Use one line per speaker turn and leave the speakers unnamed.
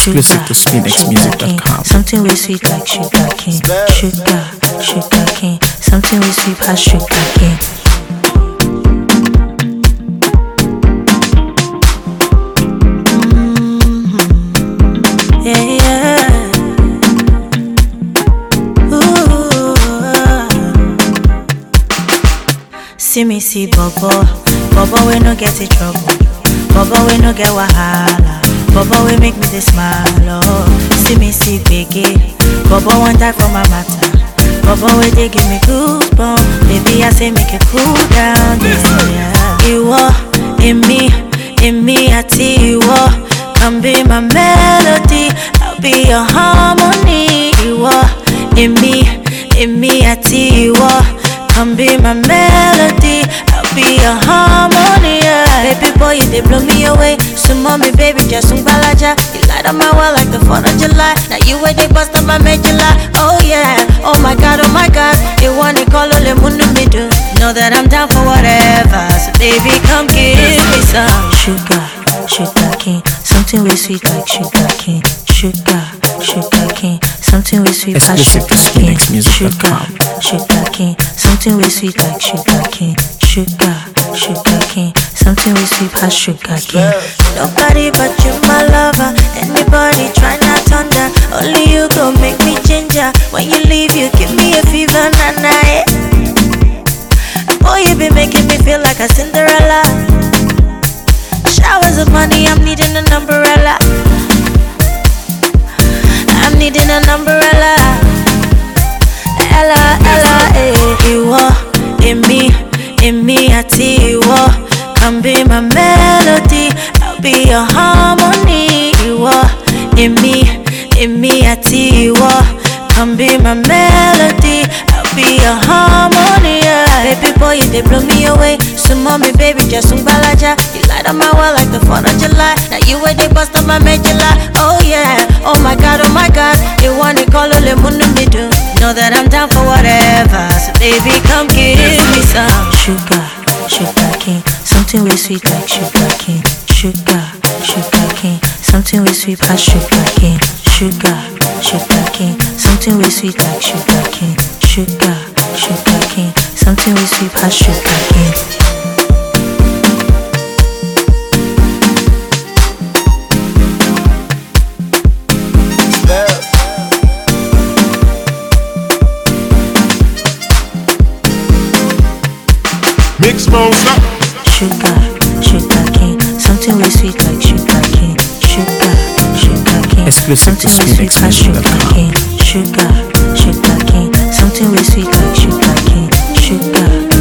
Exclusive to SpinXmusic.com.
Something we sweet like sugar cane. Sugar cane. Something we sweet as sugar cane. See me see Bobo we no get in trouble. Bobo we no get wahala. Bobo we make me dey smile. Oh, see me see Biggie. Bobo want die for my matter. Bobo we dey give me goosebumps. Baby I say make you cool down. Yeah. Iwo in me ati iwo. Come be my melody. I'll be your harmony. Iwo in me ati iwo. Come be my melody, I'll be your harmony, yeah. Baby boy, you they blow me away. So mommy, baby, just balaja. You light up my world like the 4th of July. Now you where they bust up my medulla. Oh yeah, oh my god, you want to call ole mundu midu. Know that I'm down for whatever. So baby, come give me some sugar cane. Something we sweet like sugar cane. Sugar cane. Something we sweet like sugar cane. Sugar cane. Something we sweet like sugar cane. Sugar cane. Something we sweet as sugar cane. Nobody but you, my lover. Anybody try not under. Only you go make me ginger. When you leave, you give me a fever, nana. Boy, you be making me feel like a Cinderella. Showers of money, I'm needing an umbrella. I'm needing an umbrella. Ella, Iwo, in me, ati Iwo. Come be my melody, I'll be your harmony. Iwo, in me, ati Iwo. Come be my melody, I'll be your harmony, yeah. Baby boy, you they blow me away. So mommy, baby, just balaja. You light up my world like the 4th of July. Now you where they bust up my medulla. Oh yeah, oh my god, you want to call ole mundu midu. Know that I'm down for whatever. So baby, come give me some sugar cane. Something we sweet like sugar cane. Sugar cane. Something we sweet as sugar cane. Sugar cane. Something we sweet like sugar cane. Sugar cane. Something we sweet as sugar cane.
Mix monster.
Sugar cane. Something we sweet like sugar cane. Sugar cane.
Exclusive to
Something we sweet as sugar
SpinXmusic.com.
cane. Sugar cane. Something we sweet like sugar cane. Sugar